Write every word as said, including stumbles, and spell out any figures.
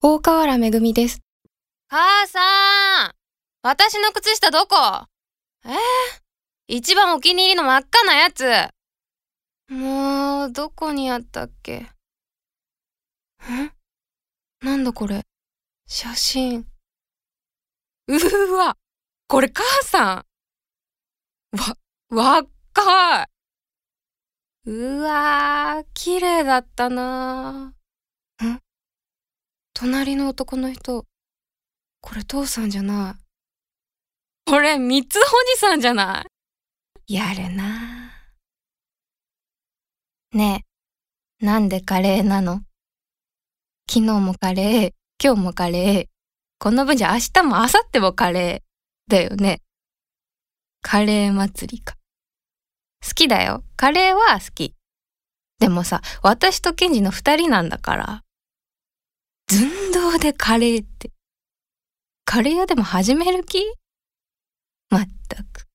大河原めぐみです。 母さん、私の靴下どこ？えー、一番お気に入りの真っ赤なやつ。もう、どこにあったっけ？ん？なんだこれ？写真。うーわ、これ母さん。わ、若い。うわー、綺麗だったなー。ん？隣の男の人、これ父さんじゃない。これ三つおじさんじゃない？やるなー。ねえ、なんでカレーなの？昨日もカレー、今日もカレー。この分じゃ明日も明後日もカレー。だよね。カレー祭りか。好きだよ。カレーは好き。でもさ、私とケンジの二人なんだから。寸胴でカレーって。カレー屋でも始める気？まったく。